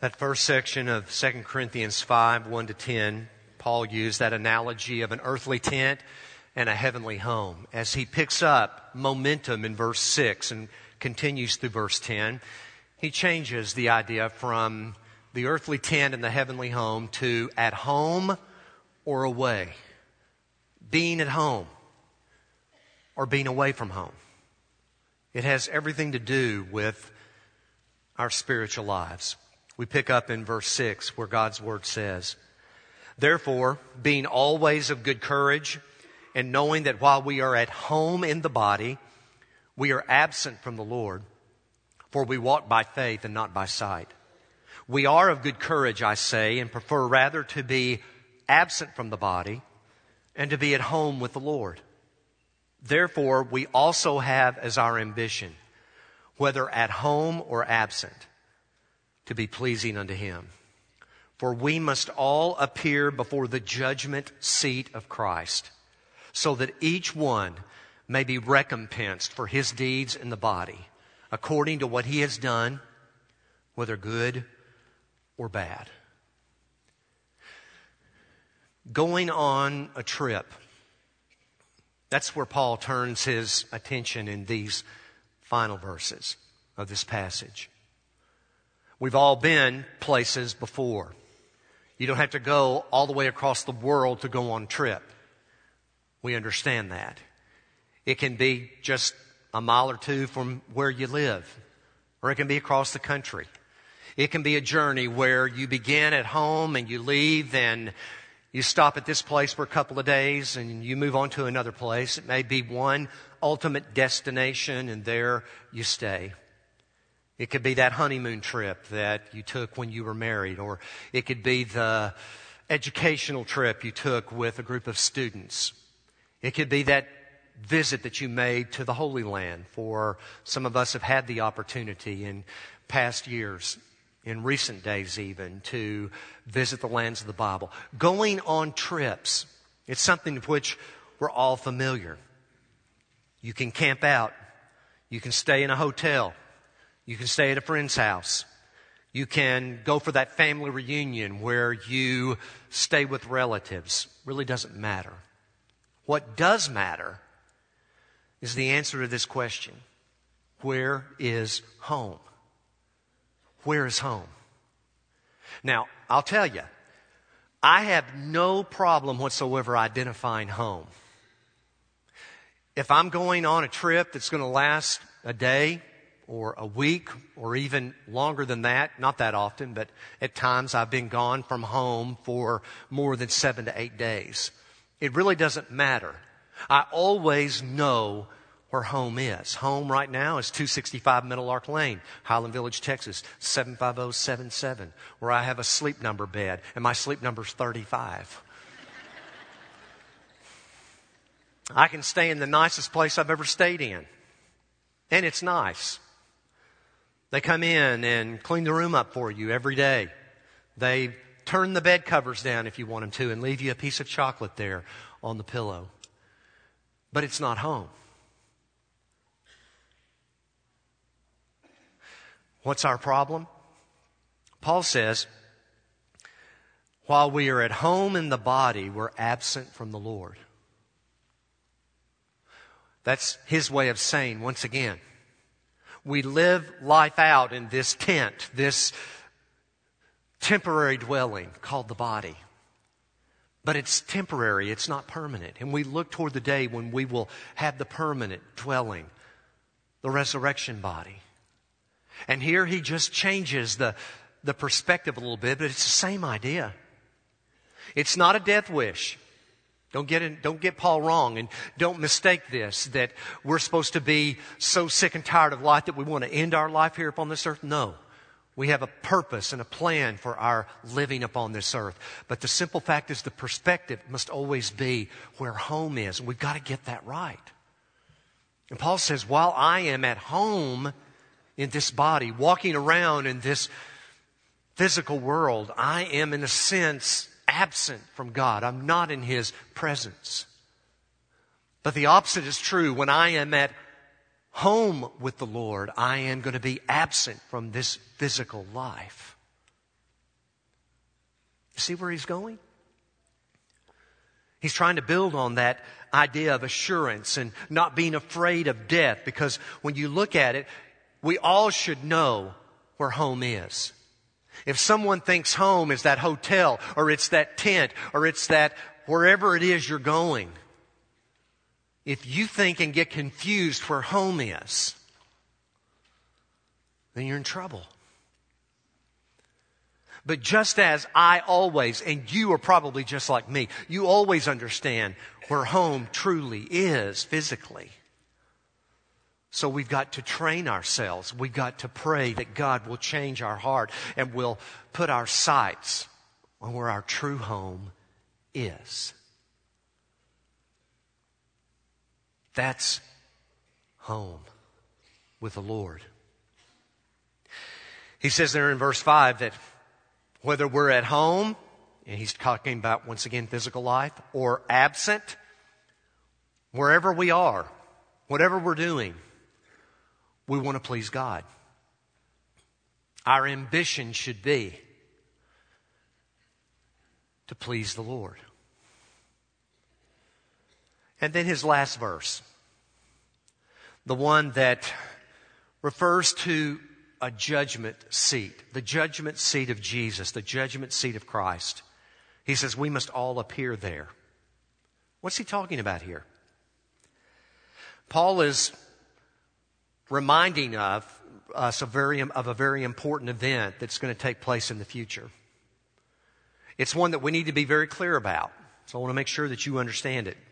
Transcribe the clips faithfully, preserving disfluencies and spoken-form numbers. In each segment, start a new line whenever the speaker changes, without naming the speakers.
That first section of Second Corinthians five, one to ten, Paul used that analogy of an earthly tent and a heavenly home. As he picks up momentum in verse six and continues through verse ten, he changes the idea from the earthly tent and the heavenly home to at home or away. Being at home or being away from home. It has everything to do with our spiritual lives. We pick up in verse six where God's Word says, "Therefore, being always of good courage, and knowing that while we are at home in the body, we are absent from the Lord, for we walk by faith and not by sight. We are of good courage, I say, and prefer rather to be absent from the body and to be at home with the Lord. Therefore, we also have as our ambition, whether at home or absent, to be pleasing unto Him. For we must all appear before the judgment seat of Christ, so that each one may be recompensed for his deeds in the body, according to what he has done, whether good or bad." Going on a trip. That's where Paul turns his attention in these final verses of this passage. We've all been places before. You don't have to go all the way across the world to go on a trip. We understand that. It can be just a mile or two from where you live, or it can be across the country. It can be a journey where you begin at home and you leave and you stop at this place for a couple of days and you move on to another place. It may be one ultimate destination and there you stay. It could be that honeymoon trip that you took when you were married, or it could be the educational trip you took with a group of students. It could be that visit that you made to the Holy Land. For some of us have had the opportunity in past years, in recent days even, to visit the lands of the Bible. Going on trips, it's something of which we're all familiar. You can camp out. You can stay in a hotel. You can stay at a friend's house. You can go for that family reunion where you stay with relatives. Really doesn't matter. What does matter is the answer to this question. Where is home? Where is home? Now, I'll tell you, I have no problem whatsoever identifying home. If I'm going on a trip that's going to last a day or a week or even longer than that, not that often, but at times I've been gone from home for more than seven to eight days. It really doesn't matter. I always know where home is. Home right now is two sixty-five Middle Ark Lane, Highland Village, Texas, seven five zero seven seven, where I have a sleep number bed, and my sleep number is thirty-five. I can stay in the nicest place I've ever stayed in, and it's nice. They come in and clean the room up for you every day. They turn the bed covers down if you want them to and leave you a piece of chocolate there on the pillow. But it's not home. What's our problem? Paul says, while we are at home in the body, we're absent from the Lord. That's his way of saying, once again, we live life out in this tent, this temporary dwelling called the body. But it's temporary, it's not permanent. And we look toward the day when we will have the permanent dwelling, the resurrection body. And here he just changes the, the perspective a little bit, but it's the same idea. It's not a death wish. Don't get in, don't get Paul wrong, and don't mistake this, that we're supposed to be so sick and tired of life that we want to end our life here upon this earth. No. We have a purpose and a plan for our living upon this earth. But the simple fact is the perspective must always be where home is. And we've got to get that right. And Paul says, while I am at home in this body, walking around in this physical world, I am in a sense absent from God. I'm not in His presence. But the opposite is true. When I am at home with the Lord, I am going to be absent from this physical life. see where he's going? He's trying to build on that idea of assurance and not being afraid of death, because when you look at it, we all should know where home is. If someone thinks home is that hotel, or it's that tent, or it's that wherever it is you're going, if you think and get confused where home is, then you're in trouble. But just as I always, and you are probably just like me, you always understand where home truly is physically. So we've got to train ourselves. We've got to pray that God will change our heart and will put our sights on where our true home is. That's home with the Lord. He says there in verse five that whether we're at home, and he's talking about, once again, physical life, or absent, wherever we are, whatever we're doing, we want to please God. Our ambition should be to please the Lord. And then his last verse, the one that refers to a judgment seat, the judgment seat of Jesus, the judgment seat of Christ. He says we must all appear there. What's he talking about here? Paul is reminding of us of, very, of a very important event that's going to take place in the future. It's one that we need to be very clear about. So I want to make sure that you understand it.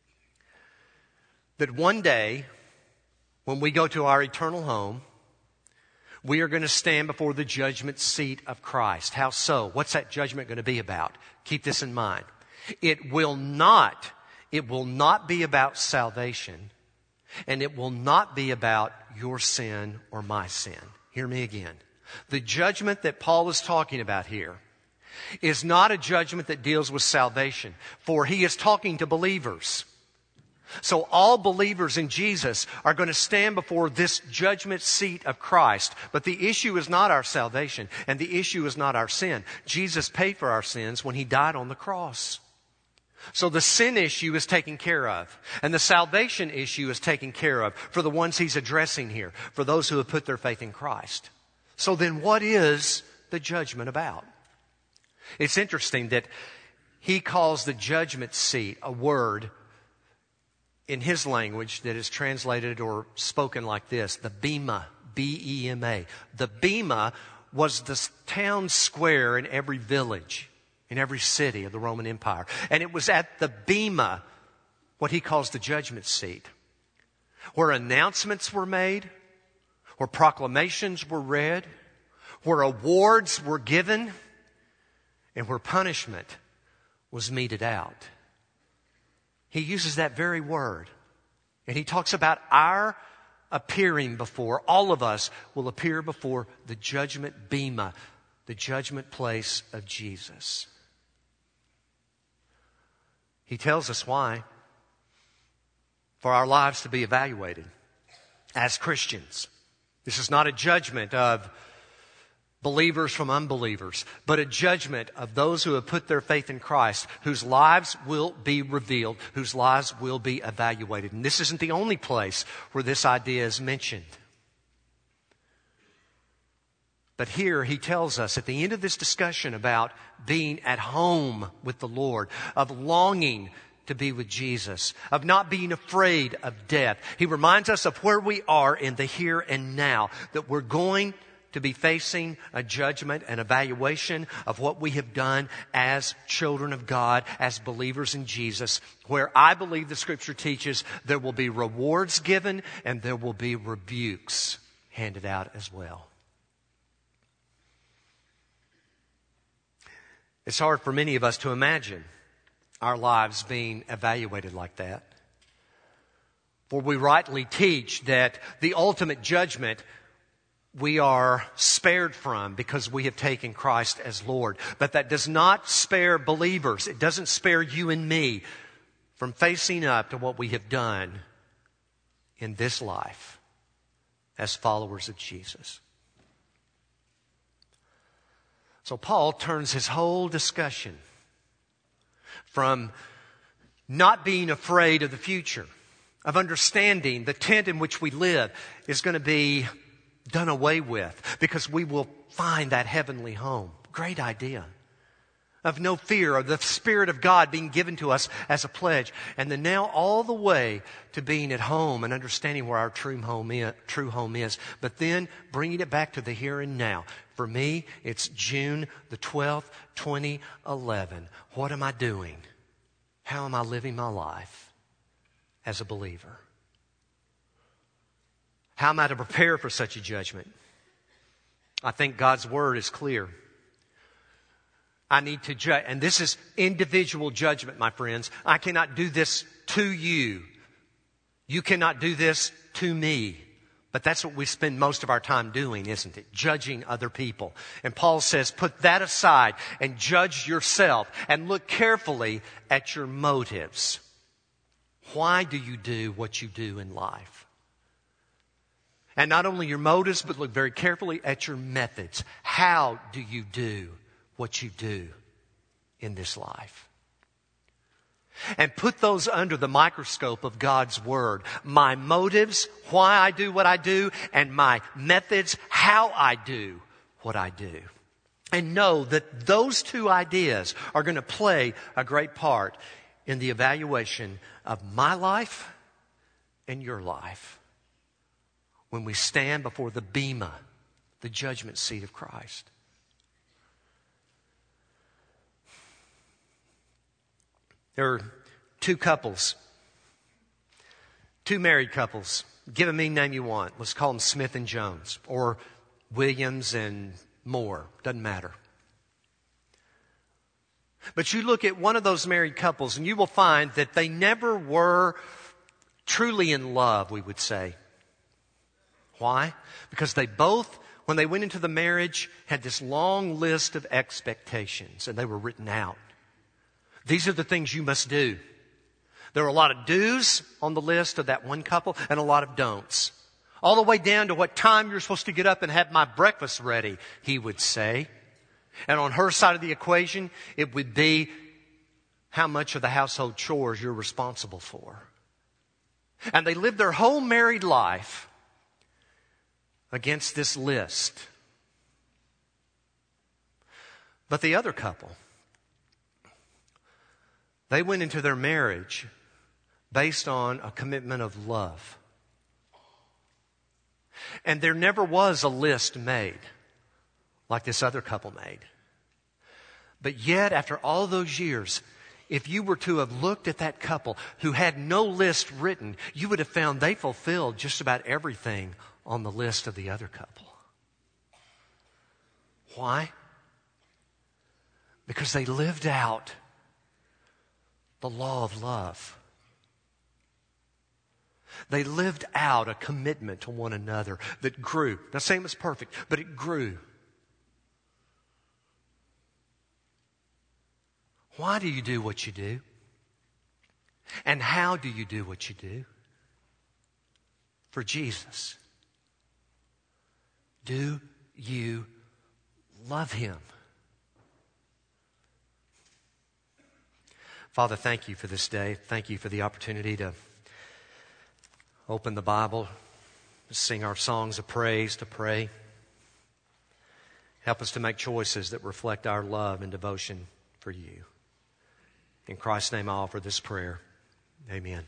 That one day, when we go to our eternal home, we are going to stand before the judgment seat of Christ. How so? What's that judgment going to be about? Keep this in mind. It will not, it will not be about salvation, and it will not be about your sin or my sin. Hear me again. The judgment that Paul is talking about here is not a judgment that deals with salvation, for he is talking to believers. So all believers in Jesus are going to stand before this judgment seat of Christ. But the issue is not our salvation, and the issue is not our sin. Jesus paid for our sins when he died on the cross. So the sin issue is taken care of, and the salvation issue is taken care of for the ones he's addressing here, for those who have put their faith in Christ. So then what is the judgment about? It's interesting that he calls the judgment seat a word in his language that is translated or spoken like this, the bema, B E M A. The bema was the town square in every village, in every city of the Roman Empire. And it was at the bema, what he calls the judgment seat, where announcements were made, where proclamations were read, where awards were given, and where punishment was meted out. He uses that very word. And he talks about our appearing before, all of us will appear before the judgment bema, the judgment place of Jesus. He tells us why. For our lives to be evaluated as Christians. This is not a judgment of believers from unbelievers, but a judgment of those who have put their faith in Christ, whose lives will be revealed, whose lives will be evaluated. And this isn't the only place where this idea is mentioned. But here he tells us at the end of this discussion about being at home with the Lord, of longing to be with Jesus, of not being afraid of death. He reminds us of where we are in the here and now, that we're going to be facing a judgment, an evaluation of what we have done as children of God, as believers in Jesus, where I believe the Scripture teaches there will be rewards given and there will be rebukes handed out as well. It's hard for many of us to imagine our lives being evaluated like that. For we rightly teach that the ultimate judgment we are spared from because we have taken Christ as Lord. But that does not spare believers. It doesn't spare you and me from facing up to what we have done in this life as followers of Jesus. So Paul turns his whole discussion from not being afraid of the future, of understanding the tent in which we live is going to be done away with because we will find that heavenly home. Great idea. Of no fear, of the Spirit of God being given to us as a pledge. And then now all the way to being at home and understanding where our true home is, true home is. But then bringing it back to the here and now. For me, it's June the twelfth, twenty eleven. What am I doing? How am I living my life as a believer? How am I to prepare for such a judgment? I think God's Word is clear. I need to judge. And this is individual judgment, my friends. I cannot do this to you. You cannot do this to me. But that's what we spend most of our time doing, isn't it? Judging other people. And Paul says, put that aside and judge yourself and look carefully at your motives. Why do you do what you do in life? And not only your motives, but look very carefully at your methods. How do you do what you do in this life? And put those under the microscope of God's Word. My motives, why I do what I do, and my methods, how I do what I do. And know that those two ideas are going to play a great part in the evaluation of my life and your life when we stand before the bema, the judgment seat of Christ. There are two couples, two married couples. Give a mean name you want. Let's call them Smith and Jones or Williams and Moore. Doesn't matter. But you look at one of those married couples and you will find that they never were truly in love, we would say. Why? Because they both, when they went into the marriage, had this long list of expectations and they were written out. These are the things you must do. There are a lot of do's on the list of that one couple and a lot of don'ts. All the way down to what time you're supposed to get up and have my breakfast ready, he would say. And on her side of the equation, it would be how much of the household chores you're responsible for. And they lived their whole married life against this list. But the other couple, they went into their marriage based on a commitment of love. And there never was a list made like this other couple made. But yet, after all those years, if you were to have looked at that couple who had no list written, you would have found they fulfilled just about everything on the list of the other couple. Why? Because they lived out the law of love. They lived out a commitment to one another that grew. Not saying it was perfect, but it grew. Why do you do what you do? And how do you do what you do? For Jesus. Do you love Him? Father, thank you for this day. Thank you for the opportunity to open the Bible, to sing our songs of praise, to pray. Help us to make choices that reflect our love and devotion for you. In Christ's name I offer this prayer. Amen.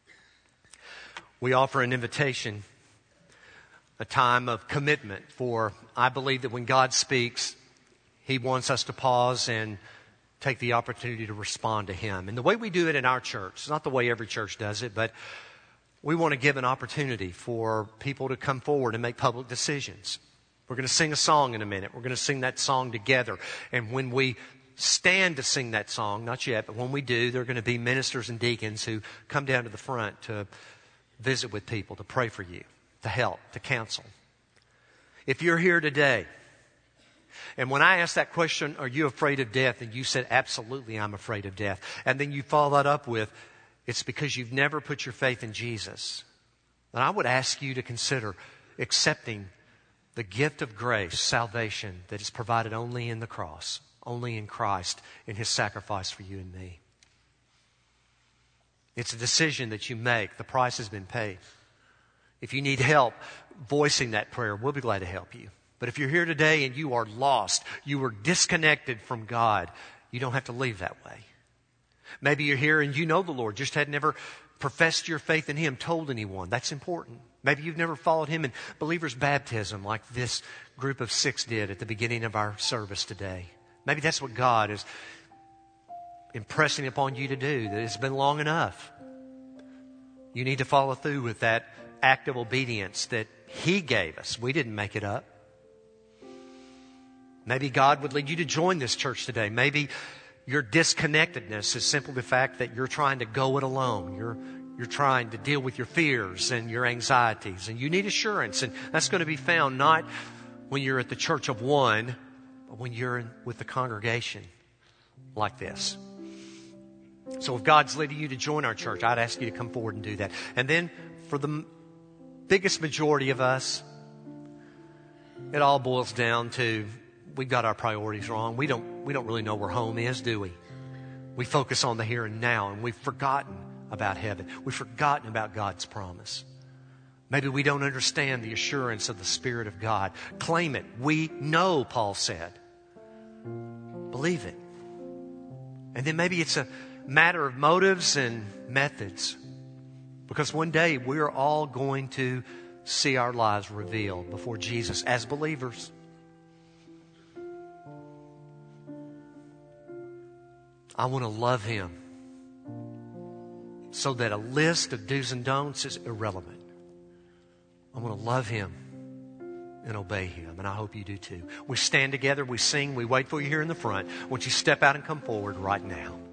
We offer an invitation, a time of commitment, for I believe that when God speaks, He wants us to pause and take the opportunity to respond to Him. And the way we do it in our church, it's not the way every church does it, but we want to give an opportunity for people to come forward and make public decisions. We're going to sing a song in a minute. We're going to sing that song together. And when we stand to sing that song, not yet, but when we do, there are going to be ministers and deacons who come down to the front to visit with people, to pray for you, to help, to counsel. If you're here today, and when I asked that question, are you afraid of death? And you said, absolutely, I'm afraid of death. And then you follow that up with, it's because you've never put your faith in Jesus. And I would ask you to consider accepting the gift of grace, salvation, that is provided only in the cross, only in Christ, in His sacrifice for you and me. It's a decision that you make. The price has been paid. If you need help voicing that prayer, we'll be glad to help you. But if you're here today and you are lost, you were disconnected from God, you don't have to leave that way. Maybe you're here and you know the Lord, just had never professed your faith in Him, told anyone. That's important. Maybe you've never followed Him in believer's baptism like this group of six did at the beginning of our service today. Maybe that's what God is impressing upon you to do, that it's been long enough. You need to follow through with that act of obedience that He gave us. We didn't make it up. Maybe God would lead you to join this church today. Maybe your disconnectedness is simply the fact that you're trying to go it alone. You're, you're trying to deal with your fears and your anxieties, and you need assurance. And that's going to be found not when you're at the church of one, but when you're in, with the congregation like this. So if God's leading you to join our church, I'd ask you to come forward and do that. And then for the biggest majority of us, it all boils down to we've got our priorities wrong. We don't, we don't really know where home is, do we? We focus on the here and now, and we've forgotten about heaven. We've forgotten about God's promise. Maybe we don't understand the assurance of the Spirit of God. Claim it. We know, Paul said. Believe it. And then maybe it's a matter of motives and methods. Because one day we're all going to see our lives revealed before Jesus as believers. I want to love Him so that a list of do's and don'ts is irrelevant. I want to love Him and obey Him, and I hope you do too. We stand together, we sing, we wait for you here in the front. Won't you step out and come forward right now?